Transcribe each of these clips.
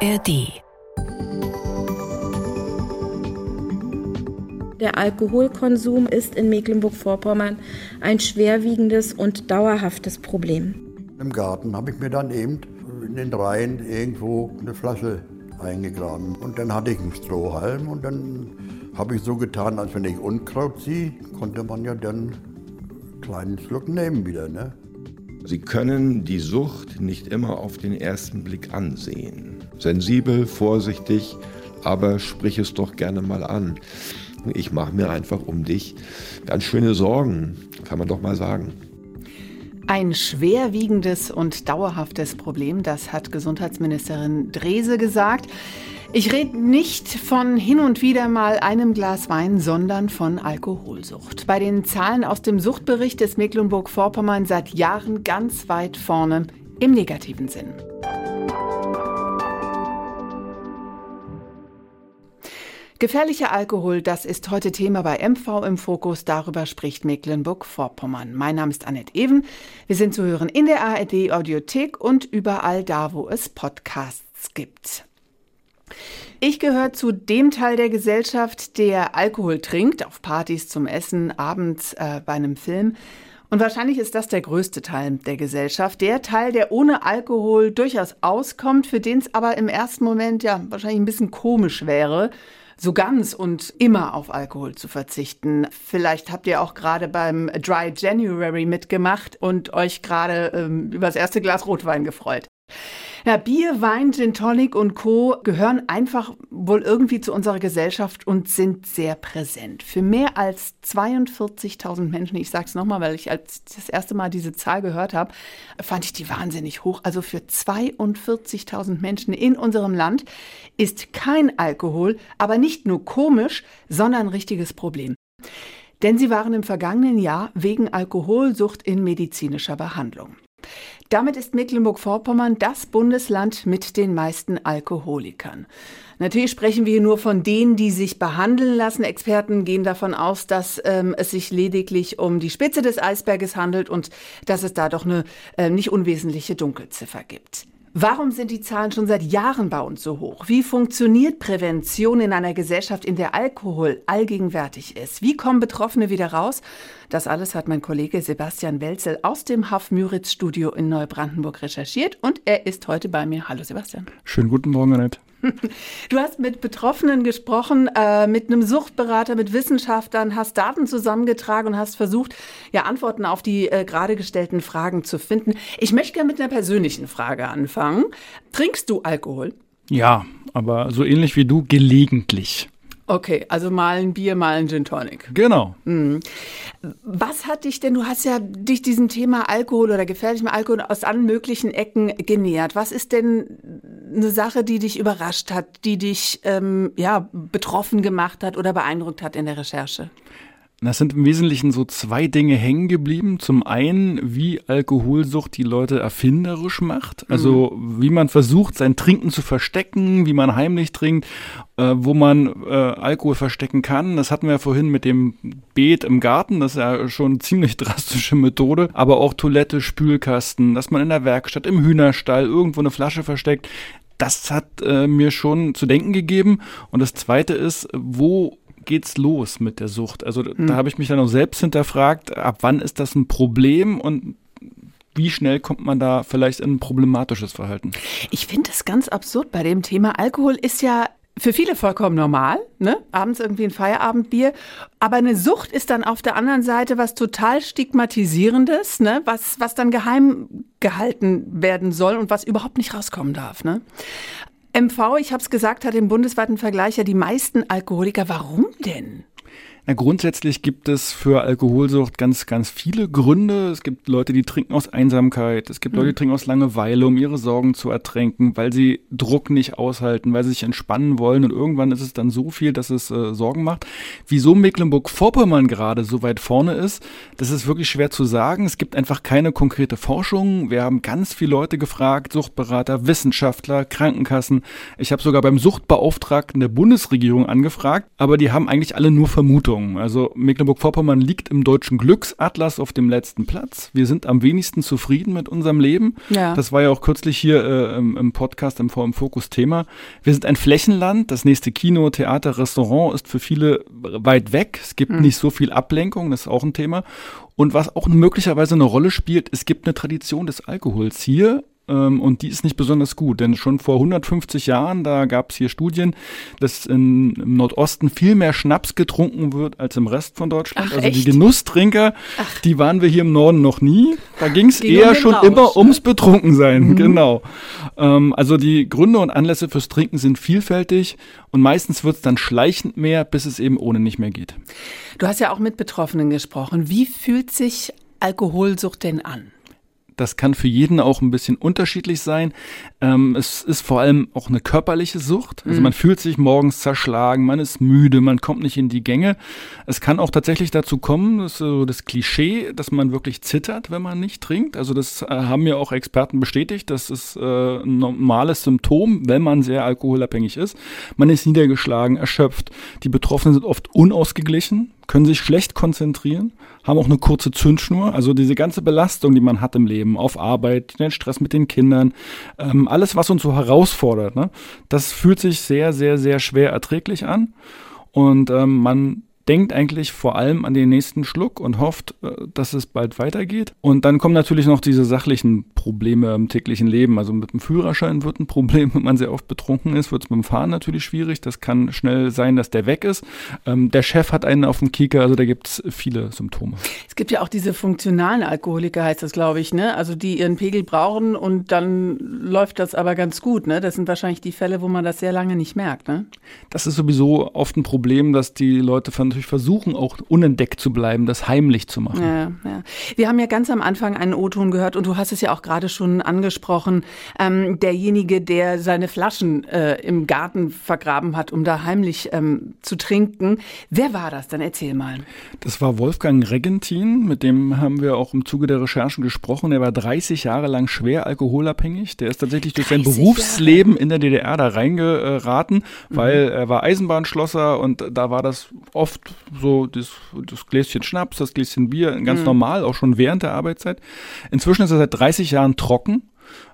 ARD. Der Alkoholkonsum ist in Mecklenburg-Vorpommern ein schwerwiegendes und dauerhaftes Problem. Im Garten habe ich mir dann eben in den Reihen irgendwo eine Flasche eingegraben. Und dann hatte ich einen Strohhalm und dann habe ich so getan, als wenn ich Unkraut ziehe, konnte man ja dann einen kleinen Schluck nehmen wieder, ne? Sie können die Sucht nicht immer auf den ersten Blick ansehen. Sensibel, vorsichtig, aber sprich es doch gerne mal an. Ich mache mir einfach um dich ganz schöne Sorgen, kann man doch mal sagen. Ein schwerwiegendes und dauerhaftes Problem, das hat Gesundheitsministerin Drese gesagt. Ich rede nicht von hin und wieder mal einem Glas Wein, sondern von Alkoholsucht. Bei den Zahlen aus dem Suchtbericht ist Mecklenburg-Vorpommern seit Jahren ganz weit vorne im negativen Sinn. Gefährlicher Alkohol, das ist heute Thema bei MV im Fokus. Darüber spricht Mecklenburg-Vorpommern. Mein Name ist Annette Even. Wir sind zu hören in der ARD-Audiothek und überall da, wo es Podcasts gibt. Ich gehöre zu dem Teil der Gesellschaft, der Alkohol trinkt, auf Partys zum Essen, abends bei einem Film. Und wahrscheinlich ist das der größte Teil der Gesellschaft. Der Teil, der ohne Alkohol durchaus auskommt, für den es aber im ersten Moment ja wahrscheinlich ein bisschen komisch wäre, so ganz und immer auf Alkohol zu verzichten. Vielleicht habt ihr auch gerade beim Dry January mitgemacht und euch gerade über das erste Glas Rotwein gefreut. Ja, Bier, Wein, Gin Tonic und Co. gehören einfach wohl irgendwie zu unserer Gesellschaft und sind sehr präsent. Für mehr als 42.000 Menschen, ich sage es nochmal, weil ich als das erste Mal diese Zahl gehört habe, fand ich die wahnsinnig hoch. Also für 42.000 Menschen in unserem Land ist kein Alkohol, aber nicht nur komisch, sondern ein richtiges Problem. Denn sie waren im vergangenen Jahr wegen Alkoholsucht in medizinischer Behandlung. Damit ist Mecklenburg-Vorpommern das Bundesland mit den meisten Alkoholikern. Natürlich sprechen wir nur von denen, die sich behandeln lassen. Experten gehen davon aus, dass es sich lediglich um die Spitze des Eisberges handelt und dass es da doch eine nicht unwesentliche Dunkelziffer gibt. Warum sind die Zahlen schon seit Jahren bei uns so hoch? Wie funktioniert Prävention in einer Gesellschaft, in der Alkohol allgegenwärtig ist? Wie kommen Betroffene wieder raus? Das alles hat mein Kollege Sebastian Welzel aus dem Haff-Müritz-Studio in Neubrandenburg recherchiert und er ist heute bei mir. Hallo Sebastian. Schönen guten Morgen, Annette. Du hast mit Betroffenen gesprochen, mit einem Suchtberater, mit Wissenschaftlern, hast Daten zusammengetragen und hast versucht, ja, Antworten auf die gerade gestellten Fragen zu finden. Ich möchte gerne mit einer persönlichen Frage anfangen. Trinkst du Alkohol? Ja, aber so ähnlich wie du, gelegentlich. Okay, also mal ein Bier, mal ein Gin Tonic. Genau. Was hat dich denn, du hast ja dich diesem Thema Alkohol oder gefährlichem Alkohol aus allen möglichen Ecken genähert. Was ist denn eine Sache, die dich überrascht hat, die dich betroffen gemacht hat oder beeindruckt hat in der Recherche? Das sind im Wesentlichen so zwei Dinge hängen geblieben. Zum einen, wie Alkoholsucht die Leute erfinderisch macht. Also wie man versucht, sein Trinken zu verstecken, wie man heimlich trinkt, wo man Alkohol verstecken kann. Das hatten wir ja vorhin mit dem Beet im Garten. Das ist ja schon eine ziemlich drastische Methode. Aber auch Toilette, Spülkasten, dass man in der Werkstatt, im Hühnerstall irgendwo eine Flasche versteckt. Das hat mir schon zu denken gegeben. Und das Zweite ist, wo geht's los mit der Sucht? Also da habe ich mich dann auch selbst hinterfragt, ab wann ist das ein Problem und wie schnell kommt man da vielleicht in ein problematisches Verhalten? Ich finde das ganz absurd bei dem Thema. Alkohol ist ja für viele vollkommen normal, ne? Abends irgendwie ein Feierabendbier. Aber eine Sucht ist dann auf der anderen Seite was total Stigmatisierendes, ne? Was dann geheim gehalten werden soll und was überhaupt nicht rauskommen darf, ne? MV, ich habe es gesagt, hat im bundesweiten Vergleich ja die meisten Alkoholiker. Warum denn? Na, grundsätzlich gibt es für Alkoholsucht ganz, ganz viele Gründe. Es gibt Leute, die trinken aus Einsamkeit. Es gibt Leute, die trinken aus Langeweile, um ihre Sorgen zu ertränken, weil sie Druck nicht aushalten, weil sie sich entspannen wollen. Und irgendwann ist es dann so viel, dass es Sorgen macht. Wieso Mecklenburg-Vorpommern gerade so weit vorne ist, das ist wirklich schwer zu sagen. Es gibt einfach keine konkrete Forschung. Wir haben ganz viele Leute gefragt, Suchtberater, Wissenschaftler, Krankenkassen. Ich habe sogar beim Suchtbeauftragten der Bundesregierung angefragt, aber die haben eigentlich alle nur Vermutungen. Vermutung. Also Mecklenburg-Vorpommern liegt im deutschen Glücksatlas auf dem letzten Platz. Wir sind am wenigsten zufrieden mit unserem Leben. Ja. Das war ja auch kürzlich hier im Podcast im Fokus Thema. Wir sind ein Flächenland. Das nächste Kino, Theater, Restaurant ist für viele weit weg. Es gibt nicht so viel Ablenkung, das ist auch ein Thema. Und was auch möglicherweise eine Rolle spielt, es gibt eine Tradition des Alkohols hier. Und die ist nicht besonders gut, denn schon vor 150 Jahren, da gab es hier Studien, dass im Nordosten viel mehr Schnaps getrunken wird als im Rest von Deutschland. Ach, also echt? Die Genusstrinker, die waren wir hier im Norden noch nie. Da ging es eher schon Rausch, immer ums Betrunkensein, genau. Also die Gründe und Anlässe fürs Trinken sind vielfältig und meistens wird es dann schleichend mehr, bis es eben ohne nicht mehr geht. Du hast ja auch mit Betroffenen gesprochen. Wie fühlt sich Alkoholsucht denn an? Das kann für jeden auch ein bisschen unterschiedlich sein. Es ist vor allem auch eine körperliche Sucht. Also man fühlt sich morgens zerschlagen, man ist müde, man kommt nicht in die Gänge. Es kann auch tatsächlich dazu kommen, das ist so das Klischee, dass man wirklich zittert, wenn man nicht trinkt. Also das haben ja auch Experten bestätigt. Das ist ein normales Symptom, wenn man sehr alkoholabhängig ist. Man ist niedergeschlagen, erschöpft. Die Betroffenen sind oft unausgeglichen, können sich schlecht konzentrieren, haben auch eine kurze Zündschnur. Also diese ganze Belastung, die man hat im Leben, auf Arbeit, den Stress mit den Kindern, alles, was uns so herausfordert, ne, das fühlt sich sehr, sehr, sehr schwer erträglich an. Und man denkt eigentlich vor allem an den nächsten Schluck und hofft, dass es bald weitergeht. Und dann kommen natürlich noch diese sachlichen Probleme im täglichen Leben. Also mit dem Führerschein wird ein Problem, wenn man sehr oft betrunken ist, wird es mit dem Fahren natürlich schwierig. Das kann schnell sein, dass der weg ist. Der Chef hat einen auf dem Kieker, also da gibt es viele Symptome. Es gibt ja auch diese funktionalen Alkoholiker, heißt das, glaube ich, ne? Also die ihren Pegel brauchen und dann läuft das aber ganz gut, ne? Das sind wahrscheinlich die Fälle, wo man das sehr lange nicht merkt, ne? Das ist sowieso oft ein Problem, dass die Leute natürlich versuchen, auch unentdeckt zu bleiben, das heimlich zu machen. Ja. Wir haben ja ganz am Anfang einen O-Ton gehört und du hast es ja auch gerade schon angesprochen, derjenige, der seine Flaschen im Garten vergraben hat, um da heimlich zu trinken. Wer war das? Dann erzähl mal. Das war Wolfgang Regentin, mit dem haben wir auch im Zuge der Recherchen gesprochen. Er war 30 Jahre lang schwer alkoholabhängig. Der ist tatsächlich durch sein Berufsleben in der DDR da reingeraten, weil er war Eisenbahnschlosser und da war das oft so das Gläschen Schnaps, das Gläschen Bier, ganz normal, auch schon während der Arbeitszeit. Inzwischen ist er seit 30 Jahren trocken,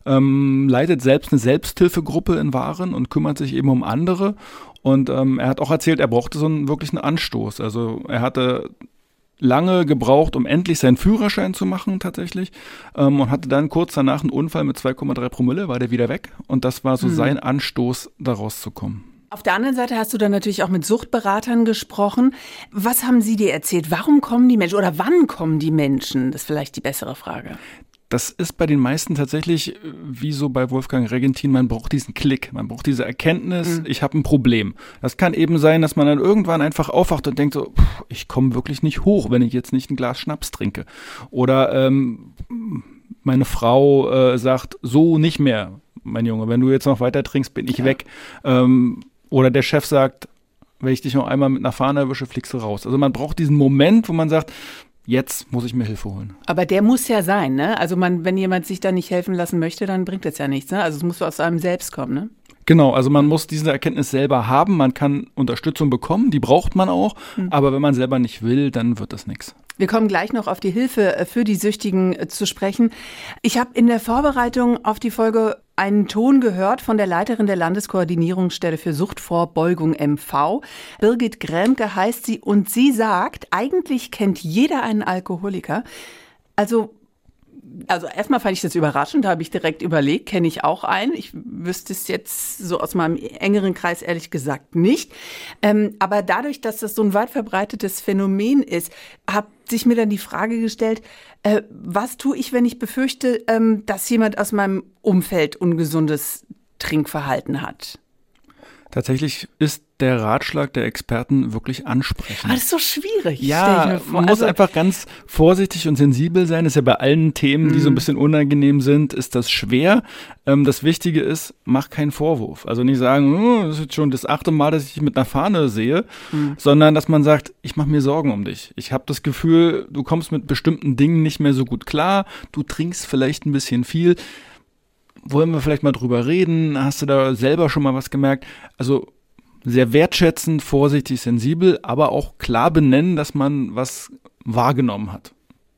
leitet selbst eine Selbsthilfegruppe in Waren und kümmert sich eben um andere. Und er hat auch erzählt, er brauchte so einen wirklichen Anstoß. Also er hatte lange gebraucht, um endlich seinen Führerschein zu machen tatsächlich, und hatte dann kurz danach einen Unfall mit 2,3 Promille, war der wieder weg. Und das war so sein Anstoß, da rauszukommen. Auf der anderen Seite hast du dann natürlich auch mit Suchtberatern gesprochen. Was haben sie dir erzählt? Warum kommen die Menschen oder wann kommen die Menschen? Das ist vielleicht die bessere Frage. Das ist bei den meisten tatsächlich, wie so bei Wolfgang Regentin, man braucht diesen Klick, man braucht diese Erkenntnis, ich habe ein Problem. Das kann eben sein, dass man dann irgendwann einfach aufwacht und denkt so, ich komme wirklich nicht hoch, wenn ich jetzt nicht ein Glas Schnaps trinke. Oder meine Frau sagt, so nicht mehr, mein Junge, wenn du jetzt noch weiter trinkst, bin ich weg. Oder der Chef sagt, wenn ich dich noch einmal mit einer Fahne erwische, fliegst du raus. Also man braucht diesen Moment, wo man sagt, jetzt muss ich mir Hilfe holen. Aber der muss ja sein, ne? Also wenn jemand sich da nicht helfen lassen möchte, dann bringt das ja nichts, ne? Also es muss aus einem selbst kommen, ne? Genau, also man muss diese Erkenntnis selber haben, man kann Unterstützung bekommen, die braucht man auch, aber wenn man selber nicht will, dann wird das nichts. Wir kommen gleich noch auf die Hilfe für die Süchtigen zu sprechen. Ich habe in der Vorbereitung auf die Folge einen Ton gehört von der Leiterin der Landeskoordinierungsstelle für Suchtvorbeugung MV. Birgit Grämke heißt sie und sie sagt, eigentlich kennt jeder einen Alkoholiker. Also erstmal fand ich das überraschend, da habe ich direkt überlegt, kenne ich auch einen. Ich wüsste es jetzt so aus meinem engeren Kreis ehrlich gesagt nicht. Aber dadurch, dass das so ein weit verbreitetes Phänomen ist, hat sich mir dann die Frage gestellt, was tue ich, wenn ich befürchte, dass jemand aus meinem Umfeld ungesundes Trinkverhalten hat? Tatsächlich ist der Ratschlag der Experten wirklich ansprechend. Aber das ist so schwierig. Ja, man muss einfach ganz vorsichtig und sensibel sein. Das ist ja bei allen Themen, die so ein bisschen unangenehm sind, ist das schwer. Das Wichtige ist, mach keinen Vorwurf. Also nicht sagen, das ist jetzt schon das 8. Mal, dass ich dich mit einer Fahne sehe, sondern dass man sagt, ich mache mir Sorgen um dich. Ich habe das Gefühl, du kommst mit bestimmten Dingen nicht mehr so gut klar. Du trinkst vielleicht ein bisschen viel. Wollen wir vielleicht mal drüber reden? Hast du da selber schon mal was gemerkt? Also sehr wertschätzend, vorsichtig, sensibel, aber auch klar benennen, dass man was wahrgenommen hat.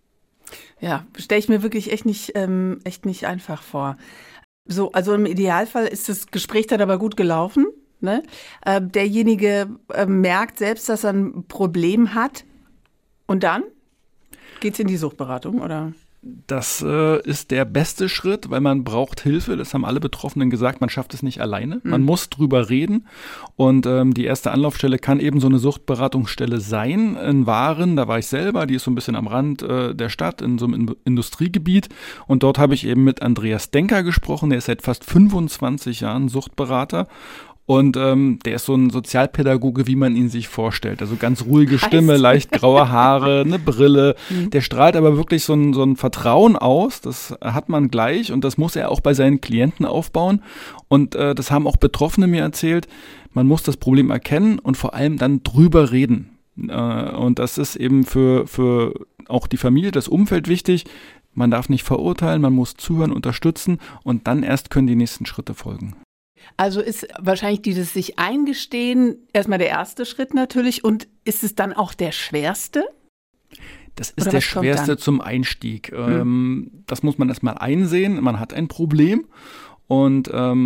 Ja, stelle ich mir wirklich echt nicht einfach vor. So, also im Idealfall ist das Gespräch dann aber gut gelaufen, ne? Derjenige merkt selbst, dass er ein Problem hat. Und dann geht's in die Suchtberatung, oder? Das ist der beste Schritt, weil man braucht Hilfe. Das haben alle Betroffenen gesagt. Man schafft es nicht alleine. Man muss drüber reden. Und die erste Anlaufstelle kann eben so eine Suchtberatungsstelle sein. In Waren, da war ich selber. Die ist so ein bisschen am Rand der Stadt, in so einem Industriegebiet. Und dort habe ich eben mit Andreas Denker gesprochen. Der ist seit fast 25 Jahren Suchtberater. Und der ist so ein Sozialpädagoge, wie man ihn sich vorstellt. Also ganz ruhige Stimme, leicht graue Haare, eine Brille. Der strahlt aber wirklich so ein Vertrauen aus. Das hat man gleich und das muss er auch bei seinen Klienten aufbauen. Und das haben auch Betroffene mir erzählt. Man muss das Problem erkennen und vor allem dann drüber reden. Und das ist eben für auch die Familie, das Umfeld wichtig. Man darf nicht verurteilen, man muss zuhören, unterstützen und dann erst können die nächsten Schritte folgen. Also ist wahrscheinlich dieses sich eingestehen erstmal der erste Schritt natürlich. Und ist es dann auch der schwerste? Das ist der schwerste zum Einstieg. Das muss man erstmal einsehen. Man hat ein Problem. Und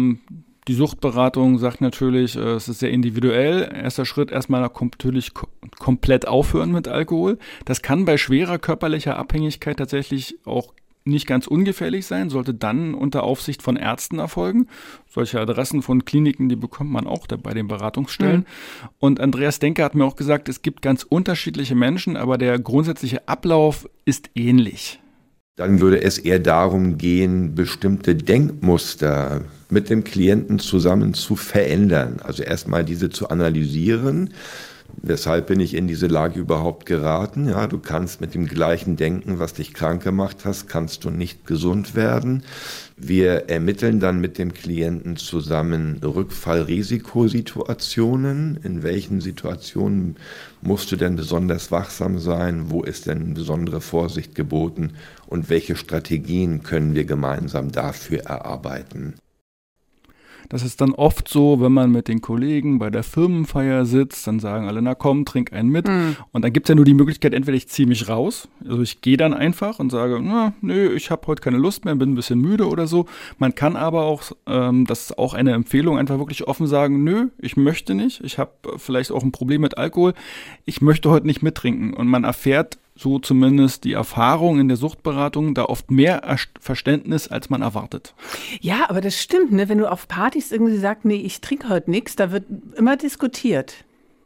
die Suchtberatung sagt natürlich, es ist sehr individuell. Erster Schritt erstmal natürlich komplett aufhören mit Alkohol. Das kann bei schwerer körperlicher Abhängigkeit tatsächlich auch nicht ganz ungefährlich sein, sollte dann unter Aufsicht von Ärzten erfolgen. Solche Adressen von Kliniken, die bekommt man auch bei den Beratungsstellen. Und Andreas Denker hat mir auch gesagt, es gibt ganz unterschiedliche Menschen, aber der grundsätzliche Ablauf ist ähnlich. Dann würde es eher darum gehen, bestimmte Denkmuster mit dem Klienten zusammen zu verändern. Also erstmal diese zu analysieren. Weshalb bin ich in diese Lage überhaupt geraten? Ja, du kannst mit dem gleichen Denken, was dich krank gemacht hast, kannst du nicht gesund werden. Wir ermitteln dann mit dem Klienten zusammen Rückfallrisikosituationen. In welchen Situationen musst du denn besonders wachsam sein? Wo ist denn besondere Vorsicht geboten? Und welche Strategien können wir gemeinsam dafür erarbeiten? Das ist dann oft so, wenn man mit den Kollegen bei der Firmenfeier sitzt, dann sagen alle, na komm, trink einen mit. Und dann gibt es ja nur die Möglichkeit, entweder ich ziehe mich raus, also ich gehe dann einfach und sage, nö, ich habe heute keine Lust mehr, bin ein bisschen müde oder so. Man kann aber auch, das ist auch eine Empfehlung, einfach wirklich offen sagen, nö, ich möchte nicht, ich habe vielleicht auch ein Problem mit Alkohol, ich möchte heute nicht mittrinken. Und man erfährt, so zumindest die Erfahrung in der Suchtberatung, da oft mehr Verständnis, als man erwartet. Ja, aber das stimmt, ne? Wenn du auf Partys irgendwie sagst, nee, ich trinke heute nichts, da wird immer diskutiert.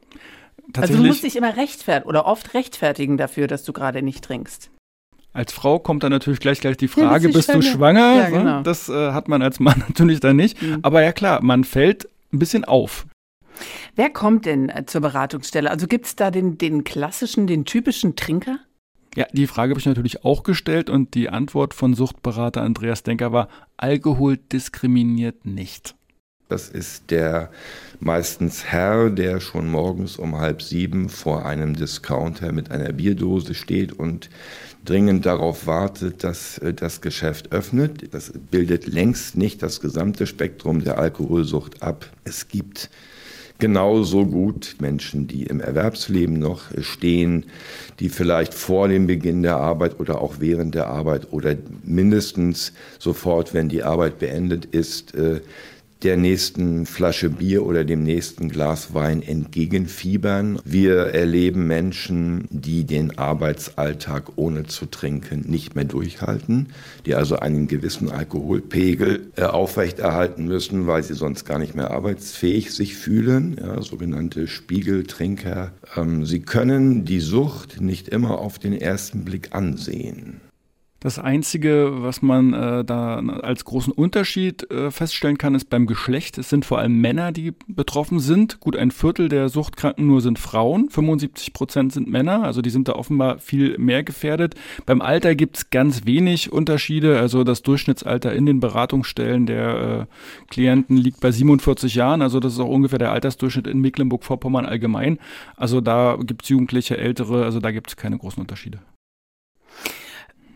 Also du musst dich immer rechtfertigen oder oft rechtfertigen dafür, dass du gerade nicht trinkst. Als Frau kommt dann natürlich gleich die Frage, bist du schwanger? Ja, genau. Das hat man als Mann natürlich dann nicht. Aber ja klar, man fällt ein bisschen auf. Wer kommt denn zur Beratungsstelle? Also gibt es da den klassischen, den typischen Trinker? Ja, die Frage habe ich natürlich auch gestellt und die Antwort von Suchtberater Andreas Denker war, Alkohol diskriminiert nicht. Das ist der meistens Herr, der schon morgens um 6:30 vor einem Discounter mit einer Bierdose steht und dringend darauf wartet, dass das Geschäft öffnet. Das bildet längst nicht das gesamte Spektrum der Alkoholsucht ab. Es gibt genauso gut Menschen, die im Erwerbsleben noch stehen, die vielleicht vor dem Beginn der Arbeit oder auch während der Arbeit oder mindestens sofort, wenn die Arbeit beendet ist, der nächsten Flasche Bier oder dem nächsten Glas Wein entgegenfiebern. Wir erleben Menschen, die den Arbeitsalltag ohne zu trinken nicht mehr durchhalten, die also einen gewissen Alkoholpegel aufrechterhalten müssen, weil sie sonst gar nicht mehr arbeitsfähig sich fühlen, ja, sogenannte Spiegeltrinker. Sie können die Sucht nicht immer auf den ersten Blick ansehen. Das Einzige, was man da als großen Unterschied feststellen kann, ist beim Geschlecht. Es sind vor allem Männer, die betroffen sind. Gut 1/4 der Suchtkranken nur sind Frauen, 75% sind Männer, also die sind da offenbar viel mehr gefährdet. Beim Alter gibt es ganz wenig Unterschiede, also das Durchschnittsalter in den Beratungsstellen der Klienten liegt bei 47 Jahren, also das ist auch ungefähr der Altersdurchschnitt in Mecklenburg-Vorpommern allgemein. Also da gibt es Jugendliche, Ältere, also da gibt es keine großen Unterschiede.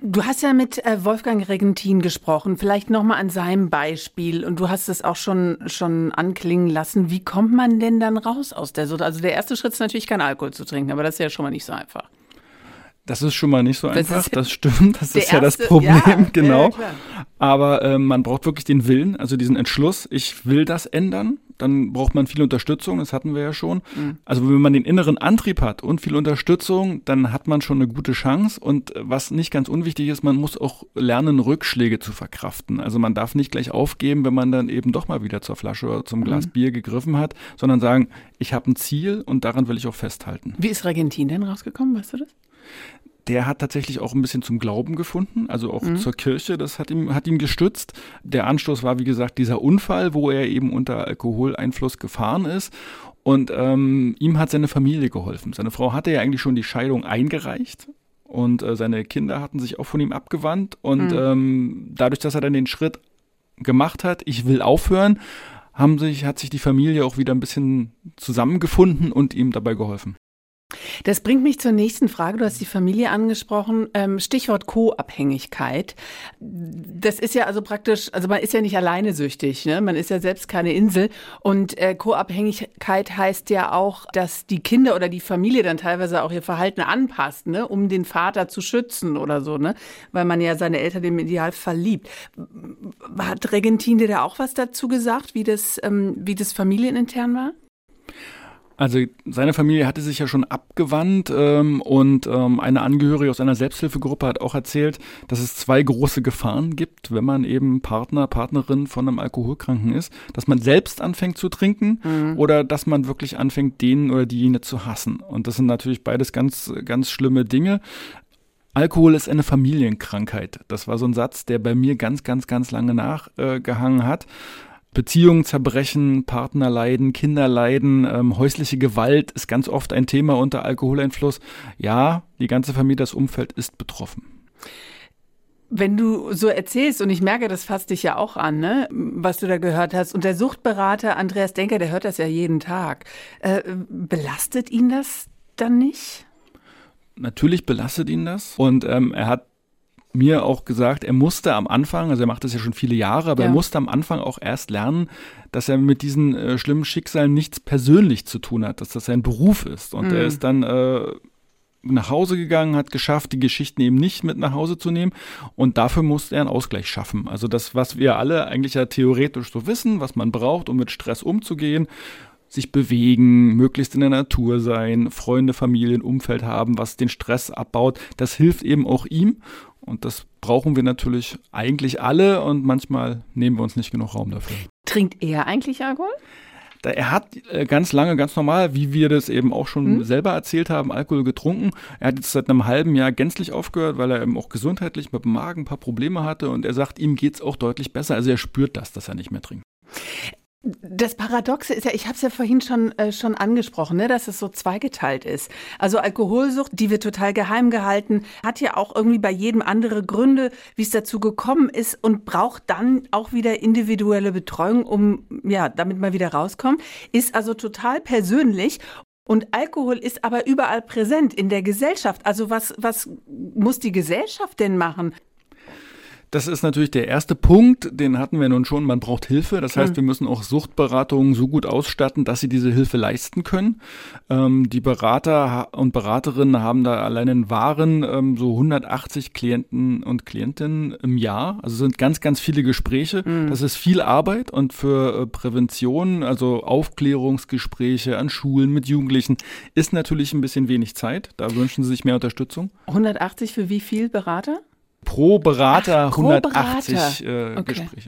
Du hast ja mit Wolfgang Regentin gesprochen, vielleicht nochmal an seinem Beispiel. Und du hast es auch schon anklingen lassen. Wie kommt man denn dann raus aus der Sucht? Also der erste Schritt ist natürlich, keinen Alkohol zu trinken, aber das ist ja schon mal nicht so einfach. Das ist schon mal nicht so einfach, das stimmt, das ist ja das Problem, genau. Ja, aber man braucht wirklich den Willen, also diesen Entschluss, ich will das ändern. Dann braucht man viel Unterstützung, das hatten wir ja schon. Mhm. Also wenn man den inneren Antrieb hat und viel Unterstützung, dann hat man schon eine gute Chance. Und was nicht ganz unwichtig ist, man muss auch lernen, Rückschläge zu verkraften. Also man darf nicht gleich aufgeben, wenn man dann eben doch mal wieder zur Flasche oder zum Glas Bier gegriffen hat, sondern sagen, ich habe ein Ziel und daran will ich auch festhalten. Wie ist Regentin denn rausgekommen, weißt du das? Der hat tatsächlich auch ein bisschen zum Glauben gefunden, also auch zur Kirche, das hat ihm gestützt. Der Anstoß war, wie gesagt, dieser Unfall, wo er eben unter Alkoholeinfluss gefahren ist. Und ihm hat seine Familie geholfen. Seine Frau hatte ja eigentlich schon die Scheidung eingereicht und seine Kinder hatten sich auch von ihm abgewandt. Und dadurch, dass er dann den Schritt gemacht hat, ich will aufhören, hat sich die Familie auch wieder ein bisschen zusammengefunden und ihm dabei geholfen. Das bringt mich zur nächsten Frage. Du hast die Familie angesprochen. Stichwort Co-Abhängigkeit. Das ist ja also praktisch, also man ist ja nicht alleine süchtig, ne? Man ist ja selbst keine Insel. Und Co-Abhängigkeit heißt ja auch, dass die Kinder oder die Familie dann teilweise auch ihr Verhalten anpasst, ne? Um den Vater zu schützen oder so, ne? Weil man ja seine Eltern im Idealfall liebt. Hat Regentin dir da auch was dazu gesagt, wie das familienintern war? Also seine Familie hatte sich ja schon abgewandt und eine Angehörige aus einer Selbsthilfegruppe hat auch erzählt, dass es 2 große Gefahren gibt, wenn man eben Partnerin von einem Alkoholkranken ist, dass man selbst anfängt zu trinken oder dass man wirklich anfängt, den oder diejenige zu hassen. Und das sind natürlich beides ganz, ganz schlimme Dinge. Alkohol ist eine Familienkrankheit. Das war so ein Satz, der bei mir ganz, ganz, ganz lange nachgehangen hat. Beziehungen zerbrechen, Partner leiden, Kinder leiden, häusliche Gewalt ist ganz oft ein Thema unter Alkoholeinfluss. Ja, die ganze Familie, das Umfeld ist betroffen. Wenn du so erzählst, und ich merke, das fasst dich ja auch an, ne, was du da gehört hast, und der Suchtberater Andreas Denker, der hört das ja jeden Tag. Belastet ihn das dann nicht? Natürlich belastet ihn das und er hat mir auch gesagt, er musste am Anfang, also er macht das ja schon viele Jahre, aber er musste am Anfang auch erst lernen, dass er mit diesen schlimmen Schicksalen nichts persönlich zu tun hat, dass das sein Beruf ist. Und er ist dann nach Hause gegangen, hat geschafft, die Geschichten eben nicht mit nach Hause zu nehmen. Und dafür musste er einen Ausgleich schaffen. Also das, was wir alle eigentlich ja theoretisch so wissen, was man braucht, um mit Stress umzugehen, sich bewegen, möglichst in der Natur sein, Freunde, Familien, Umfeld haben, was den Stress abbaut, das hilft eben auch ihm. Und das brauchen wir natürlich eigentlich alle und manchmal nehmen wir uns nicht genug Raum dafür. Trinkt er eigentlich Alkohol? Er hat ganz lange, ganz normal, wie wir das eben auch schon selber erzählt haben, Alkohol getrunken. Er hat jetzt seit einem halben Jahr gänzlich aufgehört, weil er eben auch gesundheitlich mit dem Magen ein paar Probleme hatte. Und er sagt, ihm geht's auch deutlich besser. Also er spürt das, dass er nicht mehr trinkt. Das Paradoxe ist ja, ich habe es ja vorhin schon angesprochen, ne, dass es so zweigeteilt ist. Also Alkoholsucht, die wird total geheim gehalten, hat ja auch irgendwie bei jedem andere Gründe, wie es dazu gekommen ist und braucht dann auch wieder individuelle Betreuung, damit man wieder rauskommt, ist also total persönlich. Und Alkohol ist aber überall präsent in der Gesellschaft. Also was muss die Gesellschaft denn machen? Das ist natürlich der erste Punkt, den hatten wir nun schon, man braucht Hilfe. Das heißt, wir müssen auch Suchtberatungen so gut ausstatten, dass sie diese Hilfe leisten können. Die Berater und Beraterinnen haben da allein in Waren so 180 Klienten und Klientinnen im Jahr. Also sind ganz, ganz viele Gespräche. Das ist viel Arbeit und für Prävention, also Aufklärungsgespräche an Schulen mit Jugendlichen, ist natürlich ein bisschen wenig Zeit. Da wünschen sie sich mehr Unterstützung. 180 für wie viel Berater? Pro Berater 180 Gespräche.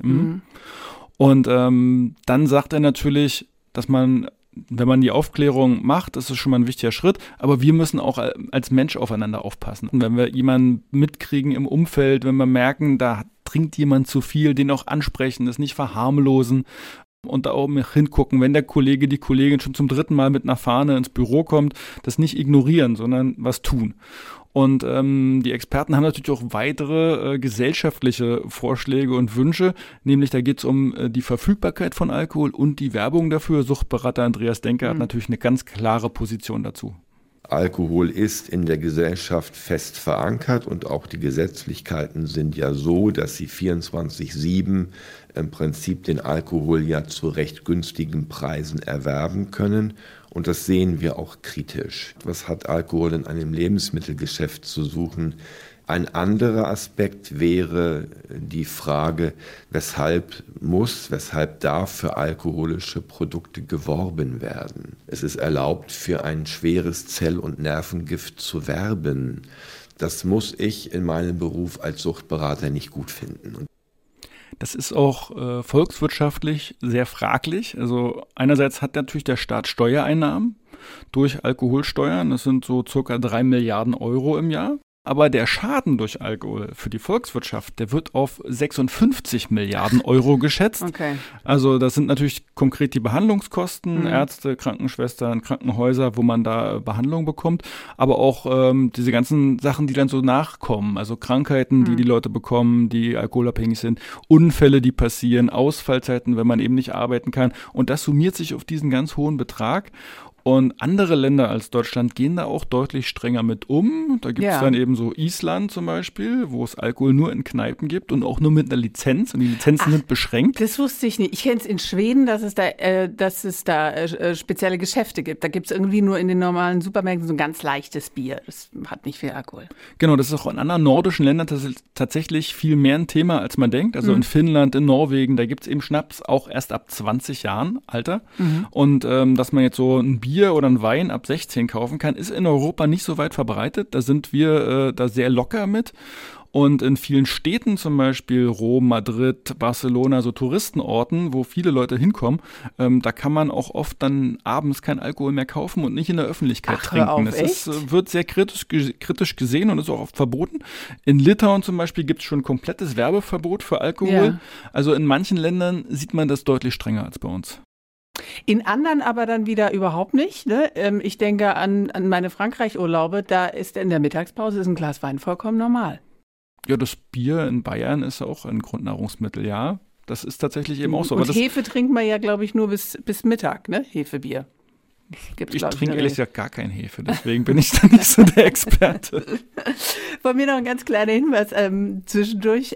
Und dann sagt er natürlich, dass man, wenn man die Aufklärung macht, das ist schon mal ein wichtiger Schritt, aber wir müssen auch als Mensch aufeinander aufpassen. Und wenn wir jemanden mitkriegen im Umfeld, wenn wir merken, da trinkt jemand zu viel, den auch ansprechen, das nicht verharmlosen und da auch hingucken, wenn der Kollege, die Kollegin schon zum 3. Mal mit einer Fahne ins Büro kommt, das nicht ignorieren, sondern was tun. Und die Experten haben natürlich auch weitere gesellschaftliche Vorschläge und Wünsche, nämlich da geht es um die Verfügbarkeit von Alkohol und die Werbung dafür. Suchtberater Andreas Denker hat natürlich eine ganz klare Position dazu. Alkohol ist in der Gesellschaft fest verankert und auch die Gesetzlichkeiten sind ja so, dass sie 24/7 im Prinzip den Alkohol ja zu recht günstigen Preisen erwerben können. Und das sehen wir auch kritisch. Was hat Alkohol in einem Lebensmittelgeschäft zu suchen? Ein anderer Aspekt wäre die Frage, weshalb darf für alkoholische Produkte geworben werden? Es ist erlaubt, für ein schweres Zell- und Nervengift zu werben. Das muss ich in meinem Beruf als Suchtberater nicht gut finden. Das ist auch volkswirtschaftlich sehr fraglich. Also einerseits hat natürlich der Staat Steuereinnahmen durch Alkoholsteuern. Das sind so circa 3 Milliarden Euro im Jahr. Aber der Schaden durch Alkohol für die Volkswirtschaft, der wird auf 56 Milliarden Euro geschätzt. Okay. Also das sind natürlich konkret die Behandlungskosten, Ärzte, Krankenschwestern, Krankenhäuser, wo man da Behandlung bekommt, aber auch diese ganzen Sachen, die dann so nachkommen, also Krankheiten, die Leute bekommen, die alkoholabhängig sind, Unfälle, die passieren, Ausfallzeiten, wenn man eben nicht arbeiten kann. Und das summiert sich auf diesen ganz hohen Betrag. Und andere Länder als Deutschland gehen da auch deutlich strenger mit um. Da gibt es dann eben so Island zum Beispiel, wo es Alkohol nur in Kneipen gibt und auch nur mit einer Lizenz. Und die Lizenzen sind beschränkt. Das wusste ich nicht. Ich kenne es in Schweden, dass es da spezielle Geschäfte gibt. Da gibt es irgendwie nur in den normalen Supermärkten so ein ganz leichtes Bier. Das hat nicht viel Alkohol. Genau, das ist auch in anderen nordischen Ländern tatsächlich viel mehr ein Thema, als man denkt. Also in Finnland, in Norwegen, da gibt es eben Schnaps auch erst ab 20 Jahren Alter. Und dass man jetzt so ein Bier oder ein Wein ab 16 kaufen kann, ist in Europa nicht so weit verbreitet. Da sind wir da sehr locker mit. Und in vielen Städten, zum Beispiel Rom, Madrid, Barcelona, so Touristenorten, wo viele Leute hinkommen, da kann man auch oft dann abends kein Alkohol mehr kaufen und nicht in der Öffentlichkeit trinken. Das wird sehr kritisch gesehen und ist auch oft verboten. In Litauen zum Beispiel gibt es schon ein komplettes Werbeverbot für Alkohol. Ja. Also in manchen Ländern sieht man das deutlich strenger als bei uns. In anderen aber dann wieder überhaupt nicht. Ne? Ich denke an meine Frankreich-Urlaube, da ist in der Mittagspause ist ein Glas Wein vollkommen normal. Ja, das Bier in Bayern ist auch ein Grundnahrungsmittel, ja. Das ist tatsächlich eben auch so. Und Hefe trinkt man ja, glaube ich, nur bis Mittag, ne? Hefebier. Ich trinke ehrlich gesagt gar kein Hefe, deswegen bin ich da nicht so der Experte. Von mir noch ein ganz kleiner Hinweis zwischendurch.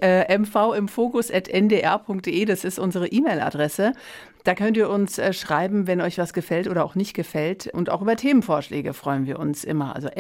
mvimfokus@ndr.de, das ist unsere E-Mail-Adresse. Da könnt ihr uns schreiben, wenn euch was gefällt oder auch nicht gefällt. Und auch über Themenvorschläge freuen wir uns immer. Also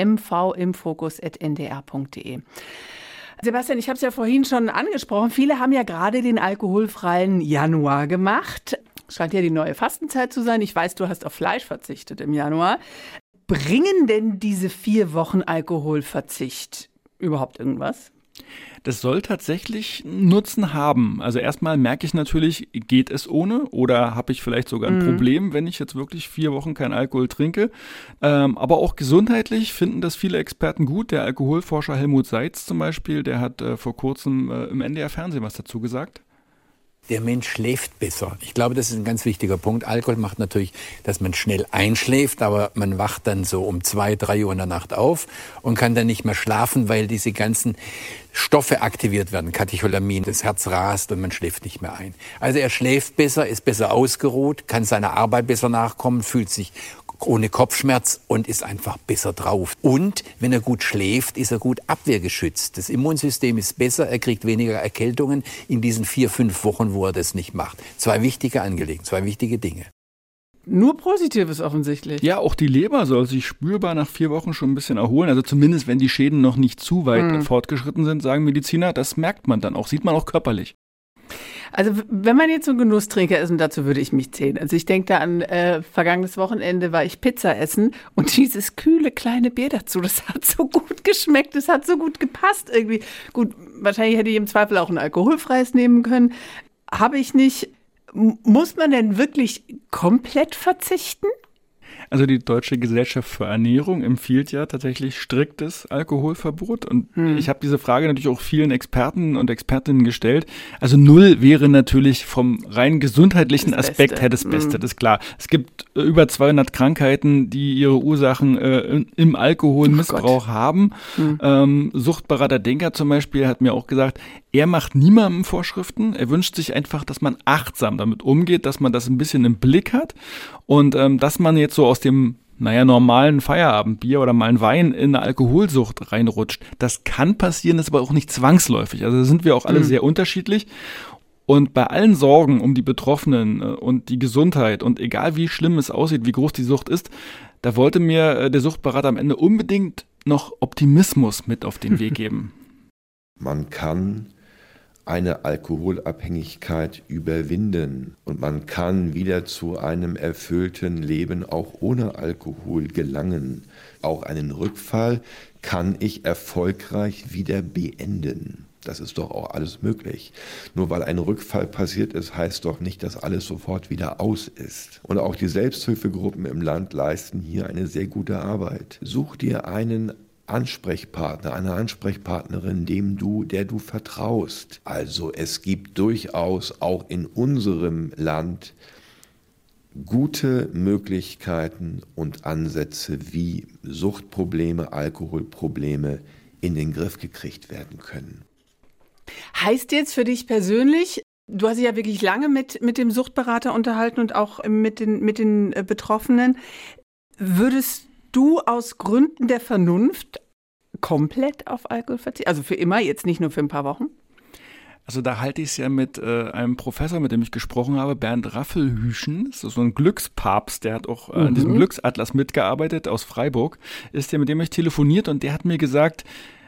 mvimfokus@ndr.de. Sebastian, ich habe es ja vorhin schon angesprochen. Viele haben ja gerade den alkoholfreien Januar gemacht. Scheint ja die neue Fastenzeit zu sein. Ich weiß, du hast auf Fleisch verzichtet im Januar. Bringen denn diese 4 Wochen Alkoholverzicht überhaupt irgendwas? Das soll tatsächlich Nutzen haben. Also erstmal merke ich natürlich, geht es ohne oder habe ich vielleicht sogar ein Problem, wenn ich jetzt wirklich 4 Wochen kein Alkohol trinke. Aber auch gesundheitlich finden das viele Experten gut. Der Alkoholforscher Helmut Seitz zum Beispiel, der hat vor kurzem im NDR-Fernsehen was dazu gesagt. Der Mensch schläft besser. Ich glaube, das ist ein ganz wichtiger Punkt. Alkohol macht natürlich, dass man schnell einschläft, aber man wacht dann so um 2, 3 Uhr in der Nacht auf und kann dann nicht mehr schlafen, weil diese ganzen Stoffe aktiviert werden, Katecholamin, das Herz rast und man schläft nicht mehr ein. Also er schläft besser, ist besser ausgeruht, kann seiner Arbeit besser nachkommen, fühlt sich ohne Kopfschmerz und ist einfach besser drauf. Und wenn er gut schläft, ist er gut abwehrgeschützt. Das Immunsystem ist besser, er kriegt weniger Erkältungen in diesen 4, 5 Wochen, wo er das nicht macht. 2 wichtige Angelegenheiten, 2 wichtige Dinge. Nur Positives offensichtlich. Ja, auch die Leber soll sich spürbar nach 4 Wochen schon ein bisschen erholen. Also zumindest, wenn die Schäden noch nicht zu weit fortgeschritten sind, sagen Mediziner. Das merkt man dann auch, sieht man auch körperlich. Also wenn man jetzt so ein Genusstrinker ist, und dazu würde ich mich zählen. Also ich denke da an vergangenes Wochenende war ich Pizza essen und dieses kühle kleine Bier dazu, das hat so gut geschmeckt, das hat so gut gepasst irgendwie. Gut, wahrscheinlich hätte ich im Zweifel auch ein alkoholfreies nehmen können. Habe ich nicht. Muss man denn wirklich komplett verzichten? Also die Deutsche Gesellschaft für Ernährung empfiehlt ja tatsächlich striktes Alkoholverbot. Und ich habe diese Frage natürlich auch vielen Experten und Expertinnen gestellt. Also 0 wäre natürlich vom rein gesundheitlichen Aspekt her das Beste, das ist klar. Es gibt über 200 Krankheiten, die ihre Ursachen im Alkoholmissbrauch haben. Suchtberater Denker zum Beispiel hat mir auch gesagt, er macht niemandem Vorschriften. Er wünscht sich einfach, dass man achtsam damit umgeht, dass man das ein bisschen im Blick hat und dass man jetzt so aus dem normalen Feierabendbier oder mal einen Wein in eine Alkoholsucht reinrutscht. Das kann passieren, das ist aber auch nicht zwangsläufig. Also da sind wir auch alle sehr unterschiedlich. Und bei allen Sorgen um die Betroffenen und die Gesundheit und egal wie schlimm es aussieht, wie groß die Sucht ist, da wollte mir der Suchtberater am Ende unbedingt noch Optimismus mit auf den Weg geben. Man kann eine Alkoholabhängigkeit überwinden und man kann wieder zu einem erfüllten Leben auch ohne Alkohol gelangen. Auch einen Rückfall kann ich erfolgreich wieder beenden. Das ist doch auch alles möglich. Nur weil ein Rückfall passiert ist, heißt doch nicht, dass alles sofort wieder aus ist. Und auch die Selbsthilfegruppen im Land leisten hier eine sehr gute Arbeit. Such dir einen Ansprechpartner, eine Ansprechpartnerin, der du vertraust. Also es gibt durchaus auch in unserem Land gute Möglichkeiten und Ansätze, wie Suchtprobleme, Alkoholprobleme in den Griff gekriegt werden können. Heißt jetzt für dich persönlich, du hast dich ja wirklich lange mit dem Suchtberater unterhalten und auch mit den Betroffenen, würdest du aus Gründen der Vernunft komplett auf Alkohol verzichten? Also für immer, jetzt nicht nur für ein paar Wochen? Also da halte ich es ja mit einem Professor, mit dem ich gesprochen habe, Bernd Raffelhüschen. Das ist so ein Glückspapst, der hat auch an diesem Glücksatlas mitgearbeitet aus Freiburg. Ist der, mit dem ich telefoniert und der hat mir gesagt,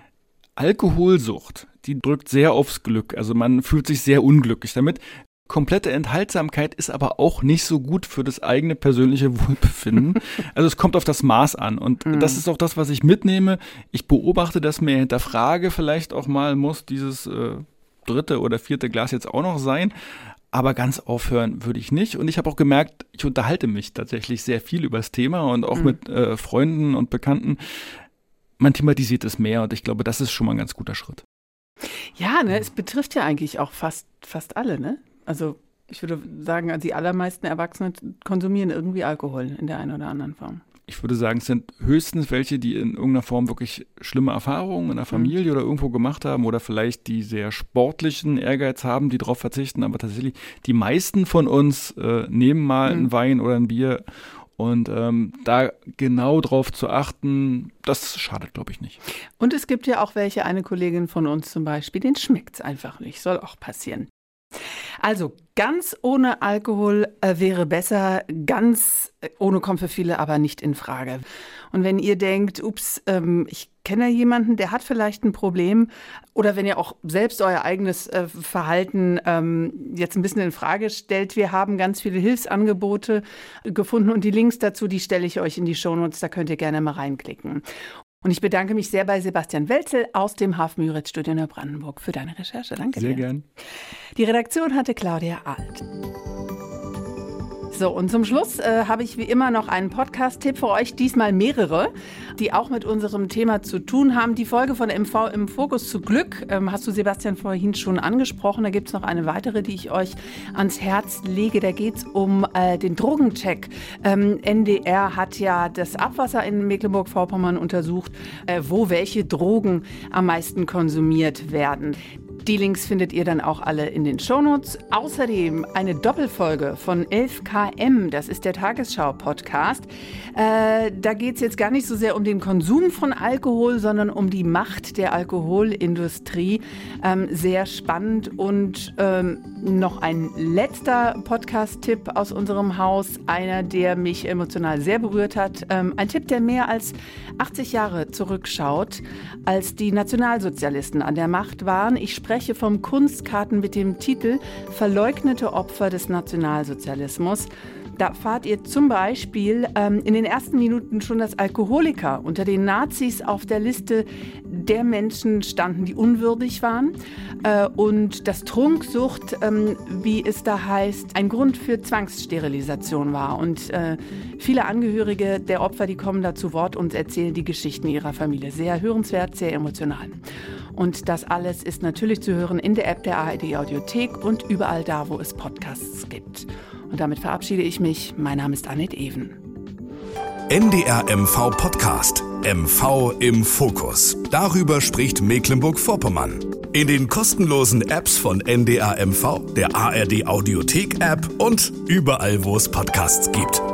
Alkoholsucht, die drückt sehr aufs Glück. Also man fühlt sich sehr unglücklich damit. Komplette Enthaltsamkeit ist aber auch nicht so gut für das eigene persönliche Wohlbefinden. Also es kommt auf das Maß an und das ist auch das, was ich mitnehme. Ich beobachte das mehr, hinterfrage vielleicht auch mal, muss dieses 3. oder 4. Glas jetzt auch noch sein. Aber ganz aufhören würde ich nicht. Und ich habe auch gemerkt, ich unterhalte mich tatsächlich sehr viel über das Thema und auch mit Freunden und Bekannten. Man thematisiert es mehr und ich glaube, das ist schon mal ein ganz guter Schritt. Ja, ne, es betrifft ja eigentlich auch fast alle, ne? Also ich würde sagen, die allermeisten Erwachsenen konsumieren irgendwie Alkohol in der einen oder anderen Form. Ich würde sagen, es sind höchstens welche, die in irgendeiner Form wirklich schlimme Erfahrungen in der Familie oder irgendwo gemacht haben oder vielleicht die sehr sportlichen Ehrgeiz haben, die darauf verzichten. Aber tatsächlich, die meisten von uns nehmen mal einen Wein oder ein Bier. Und da genau drauf zu achten, das schadet, glaube ich, nicht. Und es gibt ja auch welche, eine Kollegin von uns zum Beispiel, denen schmeckt es einfach nicht. Soll auch passieren. Also ganz ohne Alkohol wäre besser, ganz ohne kommt für viele aber nicht in Frage. Und wenn ihr denkt, ich kenne jemanden, der hat vielleicht ein Problem, oder wenn ihr auch selbst euer eigenes Verhalten jetzt ein bisschen in Frage stellt, wir haben ganz viele Hilfsangebote gefunden und die Links dazu, die stelle ich euch in die Shownotes, da könnt ihr gerne mal reinklicken. Und ich bedanke mich sehr bei Sebastian Welzel aus dem Haf-Müritz-Studio Neubrandenburg für deine Recherche. Danke dir. Sehr gern. Die Redaktion hatte Claudia Alt. So, und zum Schluss habe ich wie immer noch einen Podcast-Tipp für euch, diesmal mehrere, die auch mit unserem Thema zu tun haben. Die Folge von MV im Fokus zu Glück hast du, Sebastian, vorhin schon angesprochen. Da gibt es noch eine weitere, die ich euch ans Herz lege. Da geht es um den Drogencheck. NDR hat ja das Abwasser in Mecklenburg-Vorpommern untersucht, wo welche Drogen am meisten konsumiert werden. Die Links findet ihr dann auch alle in den Shownotes. Außerdem eine Doppelfolge von 11KM, das ist der Tagesschau-Podcast. Da geht es jetzt gar nicht so sehr um den Konsum von Alkohol, sondern um die Macht der Alkoholindustrie. Sehr spannend. Und noch ein letzter Podcast-Tipp aus unserem Haus, einer, der mich emotional sehr berührt hat. Ein Tipp, der mehr als 80 Jahre zurückschaut, als die Nationalsozialisten an der Macht waren. Ich spreche vom Kunstkarten mit dem Titel Verleugnete Opfer des Nationalsozialismus. Da erfahrt ihr zum Beispiel in den ersten Minuten schon, dass Alkoholiker unter den Nazis auf der Liste der Menschen standen, die unwürdig waren. Und dass Trunksucht, wie es da heißt, ein Grund für Zwangssterilisation war. Und viele Angehörige der Opfer, die kommen da zu Wort und erzählen die Geschichten ihrer Familie. Sehr hörenswert, sehr emotional. Und das alles ist natürlich zu hören in der App der ARD Audiothek und überall da, wo es Podcasts gibt. Und damit verabschiede ich mich. Mein Name ist Annette Even. NDR MV Podcast. MV im Fokus. Darüber spricht Mecklenburg-Vorpommern. In den kostenlosen Apps von NDR MV, der ARD Audiothek App und überall, wo es Podcasts gibt.